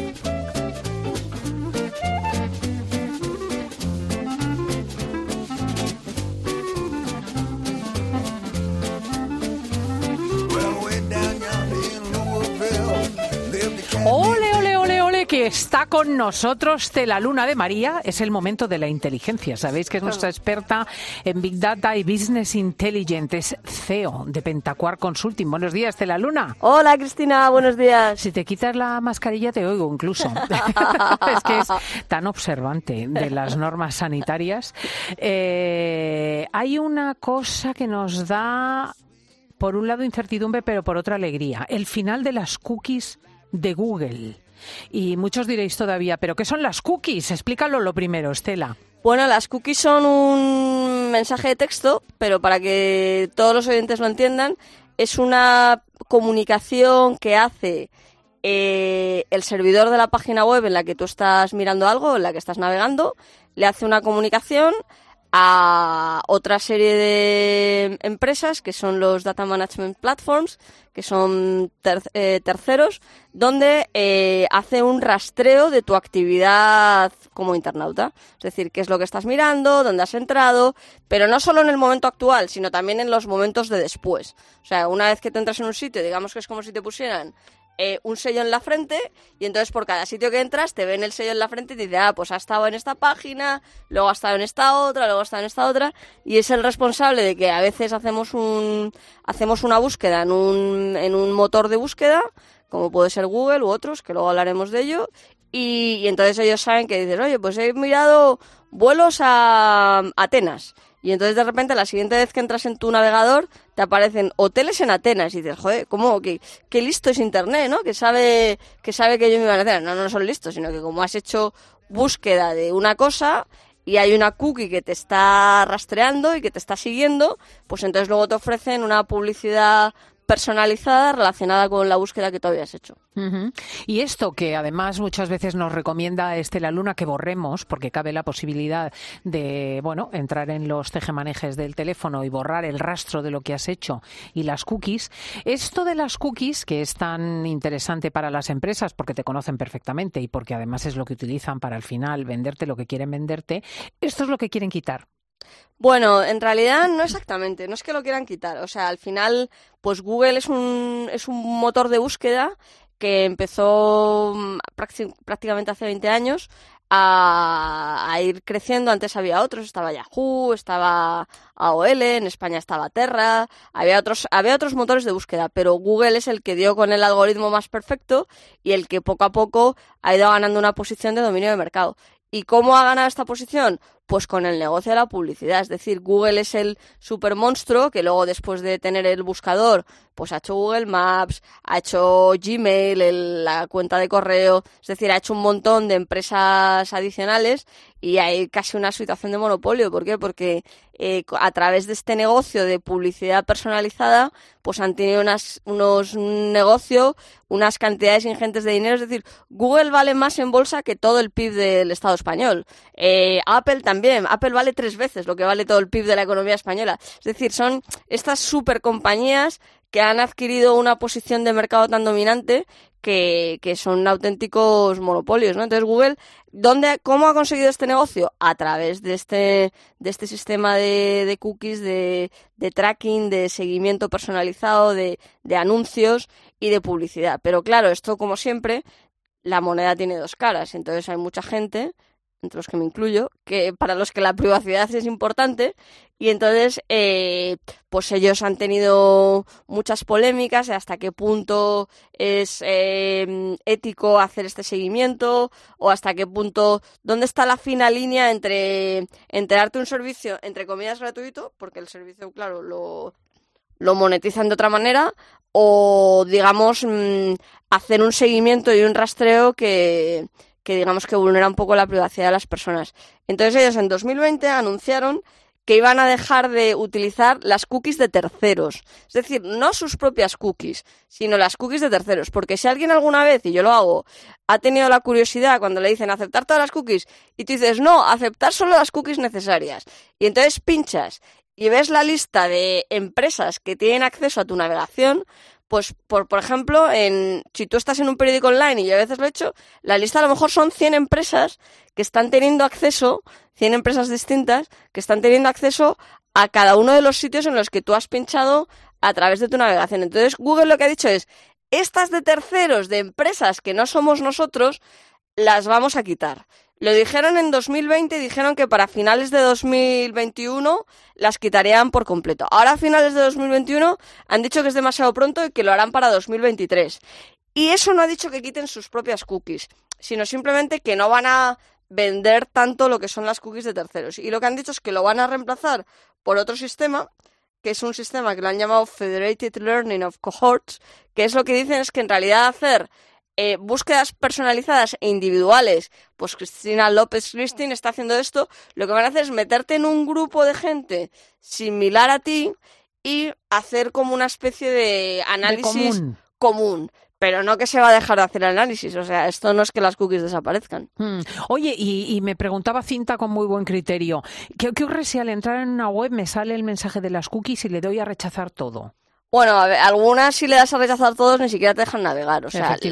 S2: ¡Ole, ole, ole, ole! Que está con nosotros Cela Luna de María. Es el momento de la inteligencia. Sabéis que es nuestra experta en Big Data y Business Intelligence. Es CEO de Pentacuar Consulting. Buenos días, Cela Luna.
S21: Hola, Cristina. Buenos días.
S2: Si te quitas la mascarilla te oigo incluso. Es que es tan observante de las normas sanitarias. Hay una cosa que nos da, por un lado, incertidumbre, pero por otra, alegría. El final de las cookies de Google. Y muchos diréis todavía, ¿pero qué son las cookies? Explícalo lo primero, Estela.
S21: Bueno, las cookies son un mensaje de texto, pero para que todos los oyentes lo entiendan, es una comunicación que hace el servidor de la página web en la que tú estás mirando algo, en la que estás navegando, le hace una comunicación a otra serie de empresas que son los Data Management Platforms, que son terceros, donde hace un rastreo de tu actividad como internauta. Es decir, qué es lo que estás mirando, dónde has entrado, pero no solo en el momento actual, sino también en los momentos de después. O sea, una vez que te entras en un sitio, digamos que es como si te pusieran un sello en la frente, y entonces por cada sitio que entras te ven el sello en la frente y te dicen, pues ha estado en esta página, luego ha estado en esta otra, luego ha estado en esta otra, y es el responsable de que a veces hacemos una búsqueda en un motor de búsqueda, como puede ser Google u otros, que luego hablaremos de ello, y entonces ellos saben que dicen, oye, pues he mirado vuelos a Atenas, Y entonces de repente la siguiente vez que entras en tu navegador te aparecen hoteles en Atenas y dices, joder, ¿cómo? Qué listo es Internet, ¿no? Que sabe que yo me iba a Atenas. No son listos, sino que como has hecho búsqueda de una cosa y hay una cookie que te está rastreando y que te está siguiendo, pues entonces luego te ofrecen una publicidad personalizada relacionada con la búsqueda que tú habías hecho.
S2: Uh-huh. Y esto que además muchas veces nos recomienda Estela Luna que borremos, porque cabe la posibilidad de, entrar en los tejemanejes del teléfono y borrar el rastro de lo que has hecho y las cookies. Esto de las cookies, que es tan interesante para las empresas porque te conocen perfectamente y porque además es lo que utilizan para al final venderte lo que quieren venderte, esto es lo que quieren quitar.
S21: Bueno, en realidad no exactamente, no es que lo quieran quitar. O sea, al final, pues Google es un motor de búsqueda que empezó prácticamente hace 20 años a ir creciendo. Antes había otros, estaba Yahoo, estaba AOL, en España estaba Terra, había otros motores de búsqueda, pero Google es el que dio con el algoritmo más perfecto y el que poco a poco ha ido ganando una posición de dominio de mercado. ¿Y cómo ha ganado esta posición? Pues con el negocio de la publicidad. Es decir, Google es el supermonstruo que luego, después de tener el buscador, pues ha hecho Google Maps, ha hecho Gmail, la cuenta de correo, es decir, ha hecho un montón de empresas adicionales y hay casi una situación de monopolio. ¿Por qué? Porque a través de este negocio de publicidad personalizada, pues han tenido unos negocios, unas cantidades ingentes de dinero. Es decir, Google vale más en bolsa que todo el PIB del Estado español. Apple también. Apple vale 3 veces lo que vale todo el PIB de la economía española. Es decir, son estas supercompañías que han adquirido una posición de mercado tan dominante que son auténticos monopolios, ¿no? Entonces Google, ¿cómo ha conseguido este negocio? A través de este sistema de cookies, de tracking, de seguimiento personalizado, de anuncios y de publicidad. Pero claro, esto, como siempre, la moneda tiene 2 caras. Entonces hay mucha gente, entre los que me incluyo, para los que la privacidad es importante, y entonces pues ellos han tenido muchas polémicas de hasta qué punto es ético hacer este seguimiento, o hasta qué punto, dónde está la fina línea entre darte un servicio entre comillas gratuito, porque el servicio, claro, lo monetizan de otra manera, o digamos hacer un seguimiento y un rastreo que digamos que vulnera un poco la privacidad de las personas. Entonces ellos en 2020 anunciaron que iban a dejar de utilizar las cookies de terceros. Es decir, no sus propias cookies, sino las cookies de terceros. Porque si alguien alguna vez, y yo lo hago, ha tenido la curiosidad cuando le dicen aceptar todas las cookies, y tú dices, no, aceptar solo las cookies necesarias. Y entonces pinchas y ves la lista de empresas que tienen acceso a tu navegación, pues por ejemplo, si tú estás en un periódico online, y yo a veces lo he hecho, la lista a lo mejor son 100 empresas que están teniendo acceso, 100 empresas distintas, que están teniendo acceso a cada uno de los sitios en los que tú has pinchado a través de tu navegación. Entonces Google lo que ha dicho es, estas de terceros, de empresas que no somos nosotros, las vamos a quitar. Lo dijeron en 2020 y dijeron que para finales de 2021 las quitarían por completo. Ahora a finales de 2021 han dicho que es demasiado pronto y que lo harán para 2023. Y eso no ha dicho que quiten sus propias cookies, sino simplemente que no van a vender tanto lo que son las cookies de terceros. Y lo que han dicho es que lo van a reemplazar por otro sistema, que es un sistema que lo han llamado Federated Learning of Cohorts, que es lo que dicen es que en realidad hacer búsquedas personalizadas e individuales, pues Cristina López Christine está haciendo esto, lo que van a hacer es meterte en un grupo de gente similar a ti y hacer como una especie de análisis común. Pero no que se va a dejar de hacer análisis, o sea, esto no es que las cookies desaparezcan.
S2: Oye, y me preguntaba Cinta con muy buen criterio, ¿qué ocurre si al entrar en una web me sale el mensaje de las cookies y le doy a rechazar todo?
S21: Bueno, a ver, algunas si le das a rechazar todos ni siquiera te dejan navegar, o sea,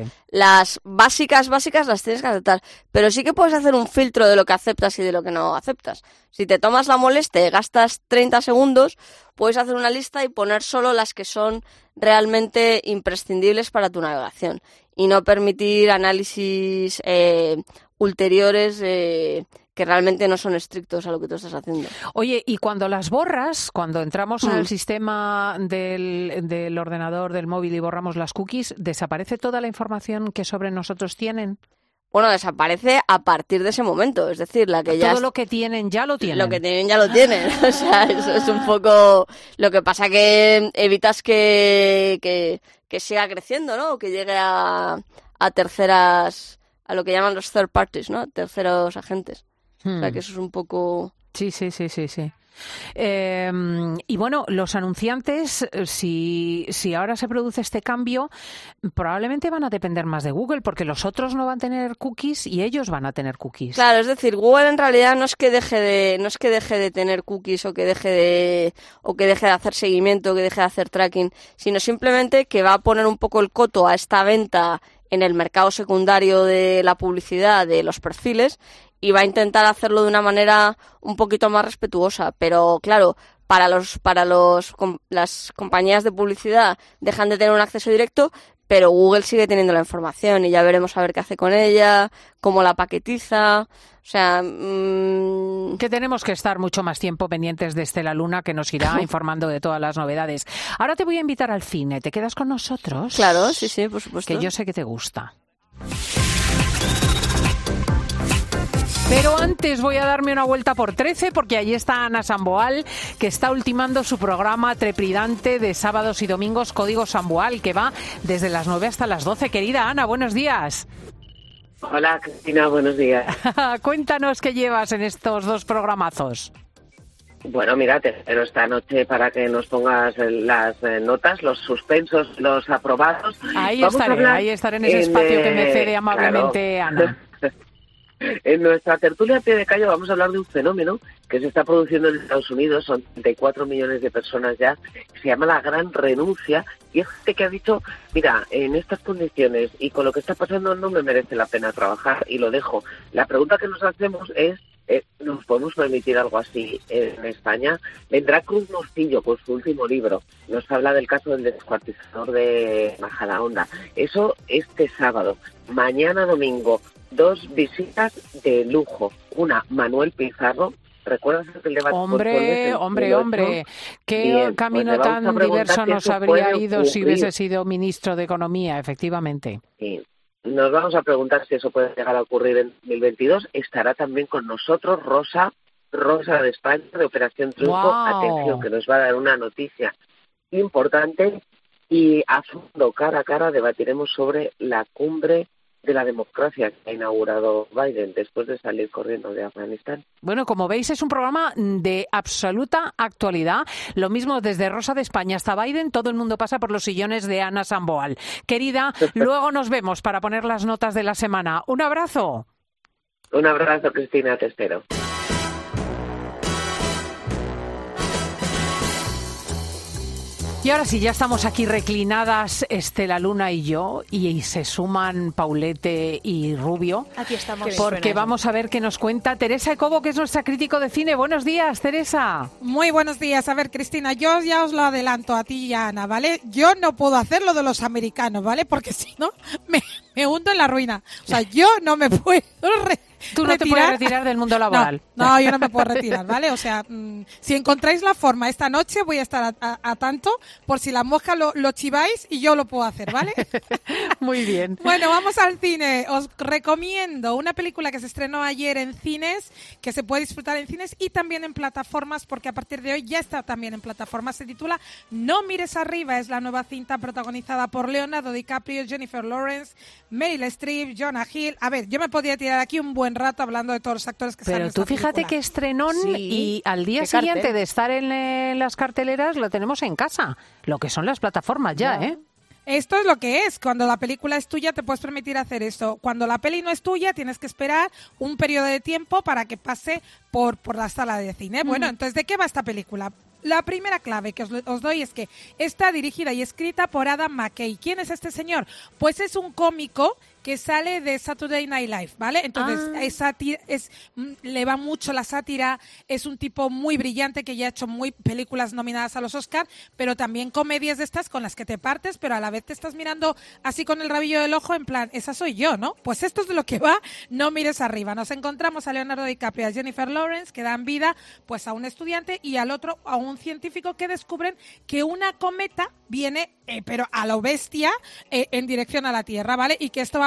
S21: las básicas las tienes que aceptar, pero sí que puedes hacer un filtro de lo que aceptas y de lo que no aceptas. Si te tomas la molestia y gastas 30 segundos, puedes hacer una lista y poner solo las que son realmente imprescindibles para tu navegación y no permitir análisis ulteriores que realmente no son estrictos a lo que tú estás haciendo.
S2: Oye, y cuando las borras, cuando entramos en el sistema del ordenador, del móvil y borramos las cookies, ¿desaparece toda la información que sobre nosotros tienen?
S21: bueno, desaparece a partir de ese momento. Es decir, la que ya...
S2: Todo lo que tienen ya lo tienen.
S21: Lo que tienen ya lo tienen. O sea, eso es un poco... Lo que pasa que evitas que siga creciendo, ¿no? O que llegue a terceras... A lo que llaman los third parties, ¿no? Terceros agentes. O sea, que eso es un poco...
S2: Sí. Y bueno, los anunciantes, si ahora se produce este cambio, probablemente van a depender más de Google, porque los otros no van a tener cookies y ellos van a tener cookies.
S21: Claro, es decir, Google en realidad no es que deje de tener cookies o que deje de hacer seguimiento, o que deje de hacer tracking, sino simplemente que va a poner un poco el coto a esta venta en el mercado secundario de la publicidad, de los perfiles, y va a intentar hacerlo de una manera un poquito más respetuosa. Pero claro, las compañías de publicidad dejan de tener un acceso directo, pero Google sigue teniendo la información y ya veremos a ver qué hace con ella, cómo la paquetiza. O sea,
S2: que tenemos que estar mucho más tiempo pendientes de Estela Luna, que nos irá informando de todas las novedades. Ahora te voy a invitar al cine. ¿Te quedas con nosotros?
S21: Claro, sí, por supuesto.
S2: Que yo sé que te gusta. Pero antes voy a darme una vuelta por 13, porque allí está Ana Samboal, que está ultimando su programa trepidante de sábados y domingos, Código Samboal, que va desde las 9 hasta las 12. Querida Ana, buenos días.
S1: Hola, Cristina, buenos días.
S2: Cuéntanos qué llevas en estos dos programazos.
S1: Bueno, mira, te espero esta noche para que nos pongas las notas, los suspensos, los aprobados.
S2: Ahí estaré en ese espacio que me cede amablemente, claro. Ana.
S1: En nuestra tertulia a pie de calle vamos a hablar de un fenómeno que se está produciendo en Estados Unidos, son 34 millones de personas ya, se llama la gran renuncia, y es gente que ha dicho, mira, en estas condiciones y con lo que está pasando no me merece la pena trabajar y lo dejo. La pregunta que nos hacemos es, ¿nos podemos permitir algo así en España? Vendrá Cruz Mostillo con su último libro, nos habla del caso del descuartizador de Majadahonda. Eso este sábado. Mañana domingo, 2 visitas de lujo. Una, Manuel Pizarro. ¿Recuerdas el debate?
S2: Hombre. Qué bien, camino pues tan diverso nos habría ido si hubiese sido ministro de Economía, efectivamente.
S1: Sí. Nos vamos a preguntar si eso puede llegar a ocurrir en 2022. Estará también con nosotros Rosa de España, de Operación Triunfo. ¡Wow! Atención, que nos va a dar una noticia importante. Y a fondo, cara a cara, debatiremos sobre la cumbre de la democracia que ha inaugurado Biden después de salir corriendo de Afganistán.
S2: Bueno, como veis, es un programa de absoluta actualidad. Lo mismo desde Rosa de España hasta Biden, todo el mundo pasa por los sillones de Ana Samboal. Querida, luego nos vemos para poner las notas de la semana. Un abrazo.
S1: Un abrazo, Cristina, te espero.
S2: Y ahora sí, ya estamos aquí reclinadas Estela Luna y yo, y se suman Paulete y Rubio.
S21: Aquí estamos.
S2: Porque vamos a ver qué nos cuenta Teresa Cobo, que es nuestra crítico de cine. Buenos días, Teresa.
S22: Muy buenos días. A ver, Cristina, yo ya os lo adelanto a ti y a Ana, ¿vale? Yo no puedo hacer lo de los americanos, ¿vale? Porque si no, me hundo en la ruina. O sea, yo no me puedo
S2: Tú no te puedes retirar del mundo laboral.
S22: No, yo no me puedo retirar, ¿vale? O sea, si encontráis la forma esta noche, voy a estar a tanto por si la mosca lo chiváis y yo lo puedo hacer, ¿vale?
S2: Muy bien.
S22: Bueno, vamos al cine. Os recomiendo una película que se estrenó ayer en cines, que se puede disfrutar en cines y también en plataformas, porque a partir de hoy ya está también en plataformas. Se titula No mires arriba, es la nueva cinta protagonizada por Leonardo DiCaprio, Jennifer Lawrence, Meryl Streep, Jonah Hill. A ver, yo me podría tirar aquí un buen rato hablando de todos los actores que salen en esta película.
S2: Pero tú fíjate que estrenón, sí, y al día siguiente de estar en las carteleras lo tenemos en casa, lo que son las plataformas ya, ¿eh?
S22: Esto es lo que es. Cuando la película es tuya te puedes permitir hacer esto. Cuando la peli no es tuya tienes que esperar un periodo de tiempo para que pase por la sala de cine. Bueno, entonces, ¿de qué va esta película? La primera clave que os doy es que está dirigida y escrita por Adam McKay. ¿Quién es este señor? Pues es un cómico que sale de Saturday Night Live, ¿vale? Entonces, le va mucho la sátira, es un tipo muy brillante que ya ha hecho películas nominadas a los Oscar, pero también comedias de estas con las que te partes, pero a la vez te estás mirando así con el rabillo del ojo en plan, esa soy yo, ¿no? Pues esto es de lo que va, No mires arriba. Nos encontramos a Leonardo DiCaprio y a Jennifer Lawrence, que dan vida pues a un estudiante y al otro a un científico que descubren que una cometa viene, pero a lo bestia, en dirección a la Tierra, ¿vale? Y que esto va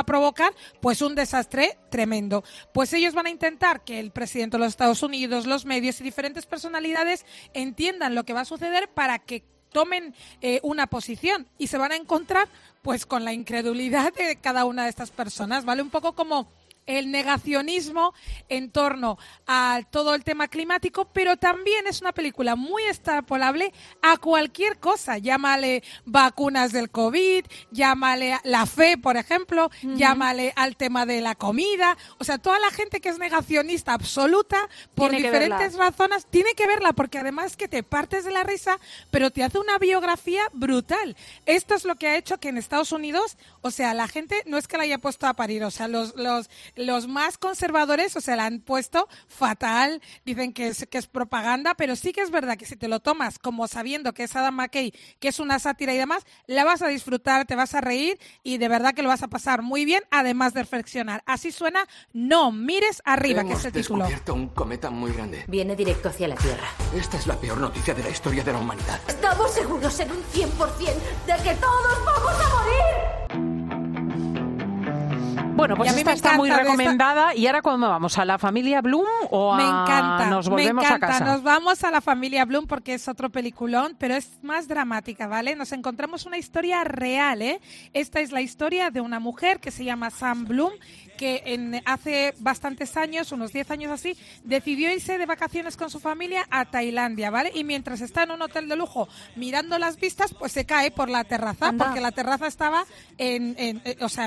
S22: a provocar pues un desastre tremendo. Pues ellos van a intentar que el presidente de los Estados Unidos, los medios y diferentes personalidades entiendan lo que va a suceder para que tomen una posición, y se van a encontrar pues con la incredulidad de cada una de estas personas, ¿vale? Un poco como el negacionismo en torno a todo el tema climático, pero también es una película muy extrapolable a cualquier cosa. Llámale vacunas del COVID, llámale la fe, por ejemplo, llámale al tema de la comida. O sea, toda la gente que es negacionista absoluta por
S2: Tiene que
S22: diferentes razones tiene que verla, porque además que te partes de la risa, pero te hace una biografía brutal. Esto es lo que ha hecho que en Estados Unidos, o sea, la gente no es que la haya puesto a parir, o sea, los más conservadores, o sea, la han puesto fatal, dicen que es propaganda, pero sí que es verdad que si te lo tomas como sabiendo que es Adam McKay, que es una sátira y demás, la vas a disfrutar, te vas a reír y de verdad que lo vas a pasar muy bien, además de reflexionar. Así suena No mires arriba, que es el título.
S3: Hemos descubierto un cometa muy grande.
S5: Viene directo hacia la Tierra.
S3: Esta es la peor noticia de la historia de la humanidad.
S5: Estamos seguros en un 100% de que todos vamos a morir.
S2: Bueno, pues esta está muy recomendada. ¿Y ahora cuándo vamos? ¿A la familia Bloom o
S22: Me encanta,
S2: nos volvemos a casa?
S22: Nos vamos a la familia Bloom porque es otro peliculón, pero es más dramática, ¿vale? Nos encontramos una historia real, ¿eh? Esta es la historia de una mujer que se llama Sam Bloom, que hace bastantes años, unos 10 años así, decidió irse de vacaciones con su familia a Tailandia, ¿vale? Y mientras está en un hotel de lujo mirando las vistas, pues se cae por la terraza. Anda. Porque la terraza estaba en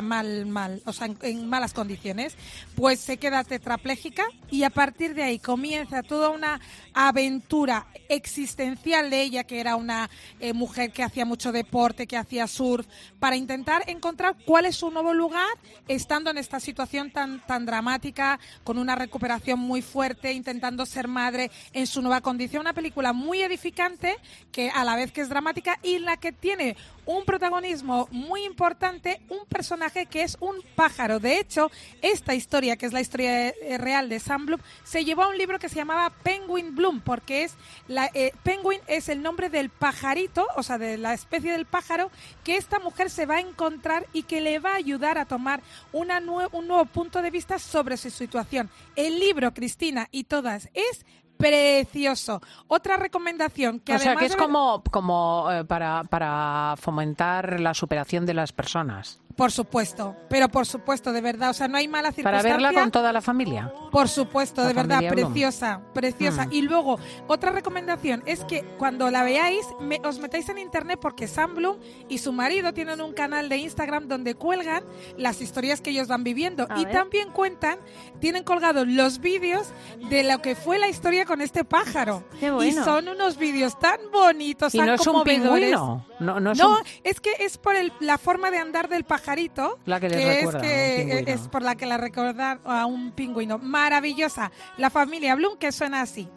S22: malas condiciones. Pues se queda tetrapléjica y a partir de ahí comienza toda una aventura existencial de ella, que era una mujer que hacía mucho deporte, que hacía surf, para intentar encontrar cuál es su nuevo lugar estando en esta situación tan dramática, con una recuperación muy fuerte, intentando ser madre en su nueva condición. Una película muy edificante, que a la vez que es dramática, y la que tiene un protagonismo muy importante, un personaje que es un pájaro. De hecho, esta historia, que es la historia real de Sam Bloom, se llevó a un libro que se llamaba Penguin Bloom, porque Penguin es el nombre del pajarito, o sea, de la especie del pájaro que esta mujer se va a encontrar y que le va a ayudar a tomar un nuevo punto de vista sobre su situación. El libro, Cristina y todas, es precioso. Otra recomendación que además...
S2: O sea, que es como para fomentar la superación de las personas.
S22: Por supuesto, pero por supuesto, de verdad, o sea, no hay mala circunstancia.
S2: ¿Para verla con toda la familia?
S22: Por supuesto, de verdad, preciosa.
S2: Mm.
S22: Y luego, otra recomendación es que cuando la veáis, os metáis en internet, porque Sam Bloom y su marido tienen un canal de Instagram donde cuelgan las historias que ellos van viviendo. Y también tienen colgados los vídeos de lo que fue la historia con este pájaro.
S4: Qué bueno.
S22: Y son unos vídeos tan bonitos,
S2: y
S22: tan
S2: no es
S22: conmovedores.
S2: Un pingüino.
S22: No, es que es por la forma de andar del pajarito,
S2: la que les recuerda
S22: es por la que la recuerda a un pingüino. Maravillosa. La familia Bloom, que suena así.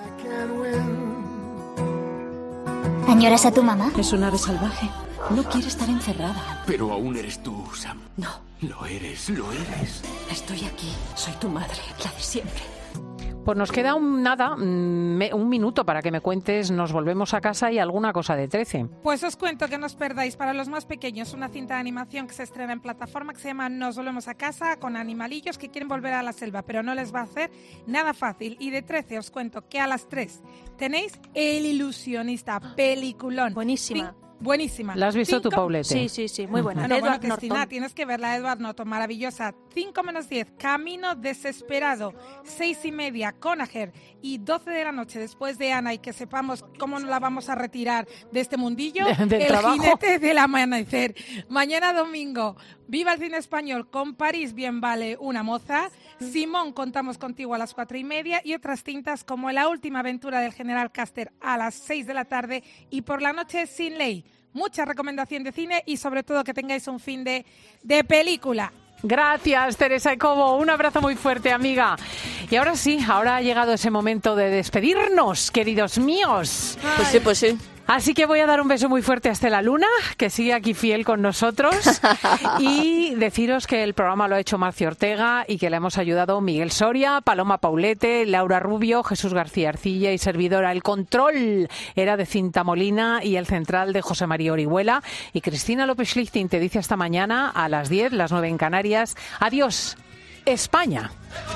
S11: ¿Añoras a tu mamá?
S5: Es un ave salvaje. No quiere estar encerrada.
S3: Pero aún eres tú, Sam.
S5: No.
S3: Lo eres, lo eres.
S5: Estoy aquí. Soy tu madre, la de siempre.
S2: Pues nos queda un minuto para que me cuentes Nos volvemos a casa y alguna cosa de 13.
S22: Pues os cuento, que no os perdáis, para los más pequeños, una cinta de animación que se estrena en plataforma que se llama Nos volvemos a casa, con animalillos que quieren volver a la selva, pero no les va a hacer nada fácil. Y de 13 os cuento que a las 3 tenéis El ilusionista, peliculón.
S4: Buenísima.
S22: Buenísima.
S2: ¿La has visto tú, Paulette?
S4: Sí, muy buena.
S22: Bueno, Cristina, tienes que verla, Edward Norton, maravillosa. 5 menos 10, Camino desesperado. 6:30, Conacher. Y 12 de la noche, después de Ana, y que sepamos cómo nos la vamos a retirar de este mundillo,
S2: del
S22: El
S2: trabajo.
S22: jinete del amanecer. Mañana domingo, Viva el cine español, con París bien vale una moza. Simón, contamos contigo a las 4:30, y otras cintas como La última aventura del general Custer a las 6 de la tarde, y por la noche Sin ley. Mucha recomendación de cine y sobre todo que tengáis un fin de película.
S2: Gracias, Teresa Ecobo. Un abrazo muy fuerte, amiga. Y ahora sí, ahora ha llegado ese momento de despedirnos, queridos míos.
S21: Pues sí.
S2: Así que voy a dar un beso muy fuerte a Estela Luna, que sigue aquí fiel con nosotros, y deciros que el programa lo ha hecho Marcio Ortega y que le hemos ayudado Miguel Soria, Paloma Paulete, Laura Rubio, Jesús García Arcilla y servidora. El control era de Cinta Molina y el central de José María Orihuela. Y Cristina López Schlichting te dice hasta mañana a las 10, las 9 en Canarias. Adiós, España.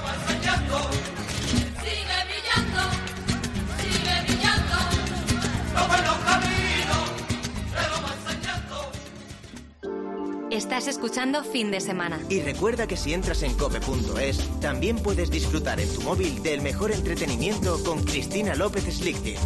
S7: Estás escuchando Fin de Semana.
S15: Y recuerda que si entras en cope.es, también puedes disfrutar en tu móvil del mejor entretenimiento con Cristina López Schlichting.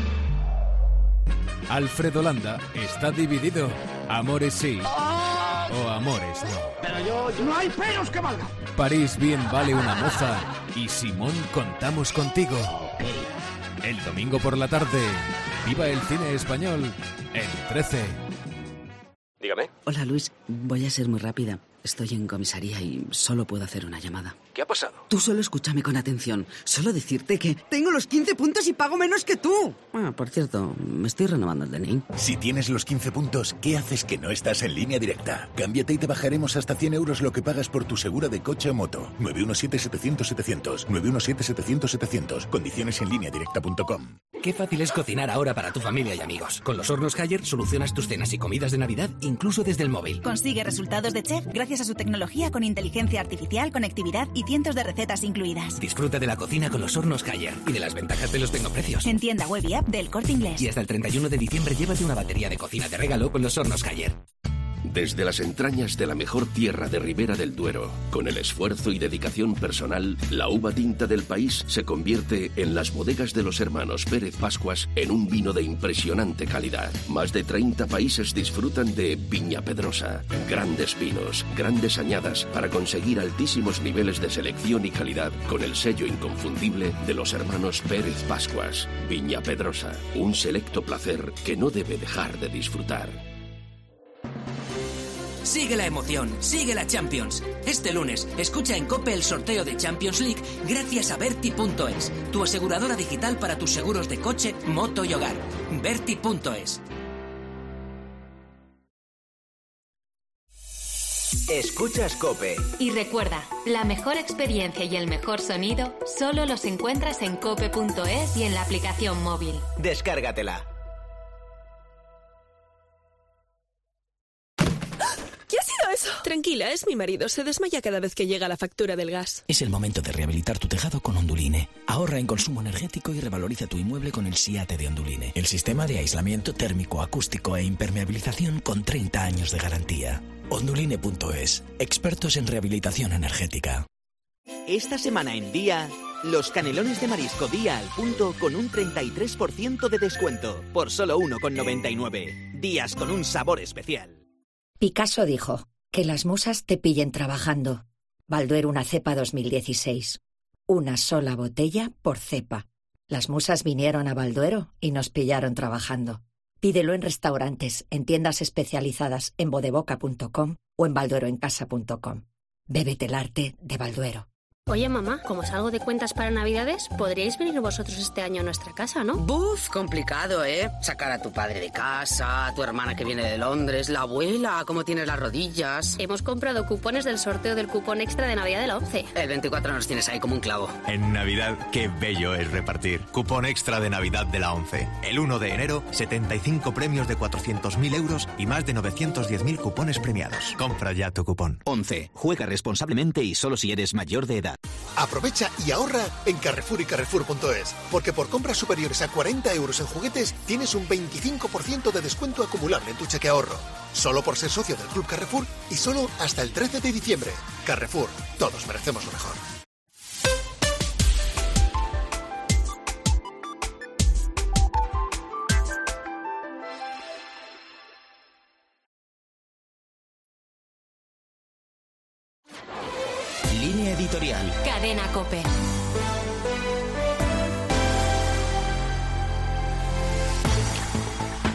S6: Alfredo Landa está dividido. Amores sí o amores no.
S9: Pero yo no hay peros que valgan.
S6: París bien vale una moza y Simón contamos contigo. El domingo por la tarde, viva el cine español en 13.
S23: Dígame.
S24: Hola, Luis. Voy a ser muy rápida. Estoy en comisaría y solo puedo hacer una llamada.
S23: ¿Qué ha pasado?
S24: Tú solo escúchame con atención. Solo decirte que tengo los 15 puntos y pago menos que tú. Ah, por cierto, me estoy renovando el DNI.
S25: Si tienes los 15 puntos, ¿qué haces que no estás en Línea Directa? Cámbiate y te bajaremos hasta 100 euros lo que pagas por tu segura de coche o moto. 917-700-700. 917-700-700. Condiciones en lineadirecta.com.
S12: Qué fácil es cocinar ahora para tu familia y amigos. Con los hornos Haier solucionas tus cenas y comidas de Navidad incluso desde el móvil.
S11: Consigue resultados de chef gracias a su tecnología con inteligencia artificial, conectividad y cientos de recetas incluidas.
S12: Disfruta de la cocina con los hornos Haier y de las ventajas de los tengoprecios.
S11: En tienda web y app del Corte Inglés.
S12: Y hasta el 31 de diciembre llévate una batería de cocina de regalo con los hornos Haier.
S26: Desde las entrañas de la mejor tierra de Ribera del Duero, con el esfuerzo y dedicación personal, la uva tinta del país se convierte en las bodegas de los hermanos Pérez Pascuas en un vino de impresionante calidad. Más de 30 países disfrutan de Viña Pedrosa. Grandes vinos, grandes añadas para conseguir altísimos niveles de selección y calidad con el sello inconfundible de los hermanos Pérez Pascuas. Viña Pedrosa, un selecto placer que no debe dejar de disfrutar.
S12: Sigue la emoción, sigue la Champions. Este lunes, escucha en COPE el sorteo de Champions League gracias a Berti.es, tu aseguradora digital para tus seguros de coche, moto y hogar. Berti.es.
S15: Escuchas COPE.
S7: Y recuerda, la mejor experiencia y el mejor sonido solo los encuentras en cope.es y en la aplicación móvil.
S15: Descárgatela.
S27: ¿Qué ha sido eso? Tranquila, es mi marido. Se desmaya cada vez que llega la factura del gas.
S17: Es el momento de rehabilitar tu tejado con Onduline. Ahorra en consumo energético y revaloriza tu inmueble con el SIATE de Onduline. El sistema de aislamiento térmico, acústico e impermeabilización con 30 años de garantía. Onduline.es. Expertos en rehabilitación energética.
S15: Esta semana en Día, los canelones de marisco Día al punto con un 33% de descuento. Por solo 1,99. Días con un sabor especial.
S28: Picasso dijo, que las musas te pillen trabajando. Balduero una cepa 2016. Una sola botella por cepa. Las musas vinieron a Balduero y nos pillaron trabajando. Pídelo en restaurantes, en tiendas especializadas en bodeboca.com o en baldueroencasa.com. Bébete el arte de Balduero.
S29: Oye, mamá, como salgo de cuentas para Navidades, podríais venir vosotros este año a nuestra casa, ¿no?
S30: Buf, complicado, ¿eh? Sacar a tu padre de casa, a tu hermana que viene de Londres, la abuela, cómo tienes las rodillas.
S29: Hemos comprado cupones del sorteo del cupón extra de Navidad de la ONCE.
S30: El 24 nos tienes ahí como un clavo.
S31: En Navidad, qué bello es repartir. Cupón extra de Navidad de la ONCE. El 1 de enero, 75 premios de 400.000 euros y más de 910.000 cupones premiados. Compra ya tu cupón.
S32: ONCE. Juega responsablemente y solo si eres mayor de edad.
S33: Aprovecha y ahorra en Carrefour y Carrefour.es, porque por compras superiores a 40 euros en juguetes tienes un 25% de descuento acumulable en tu cheque ahorro. Solo por ser socio del Club Carrefour y solo hasta el 13 de diciembre. Carrefour, todos merecemos lo mejor.
S15: Línea editorial.
S7: Cadena COPE.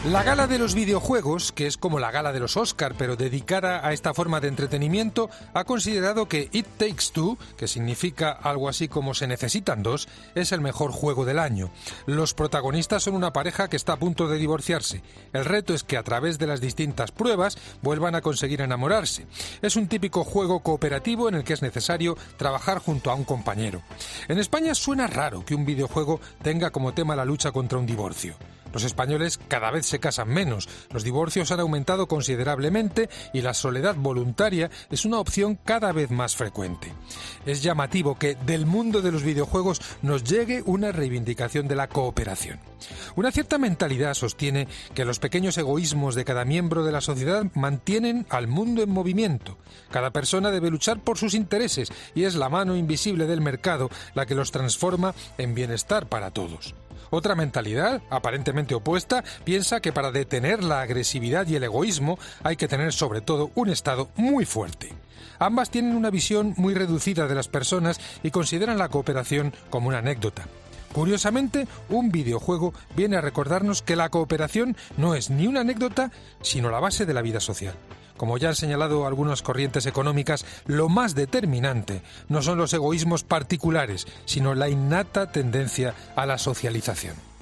S1: La gala de los videojuegos, que es como la gala de los Oscar, pero dedicada a esta forma de entretenimiento, ha considerado que It Takes Two, que significa algo así como Se necesitan dos, es el mejor juego del año. Los protagonistas son una pareja que está a punto de divorciarse. El reto es que a través de las distintas pruebas vuelvan a conseguir enamorarse. Es un típico juego cooperativo en el que es necesario trabajar junto a un compañero. En España suena raro que un videojuego tenga como tema la lucha contra un divorcio. Los españoles cada vez se casan menos, los divorcios han aumentado considerablemente y la soledad voluntaria es una opción cada vez más frecuente. Es llamativo que del mundo de los videojuegos nos llegue una reivindicación de la cooperación. Una cierta mentalidad sostiene que los pequeños egoísmos de cada miembro de la sociedad mantienen al mundo en movimiento. Cada persona debe luchar por sus intereses y es la mano invisible del mercado la que los transforma en bienestar para todos. Otra mentalidad, aparentemente opuesta, piensa que para detener la agresividad y el egoísmo hay que tener sobre todo un Estado muy fuerte. Ambas tienen una visión muy reducida de las personas y consideran la cooperación como una anécdota. Curiosamente, un videojuego viene a recordarnos que la cooperación no es ni una anécdota, sino la base de la vida social. Como ya han señalado algunas corrientes económicas, lo más determinante no son los egoísmos particulares, sino la innata tendencia a la socialización.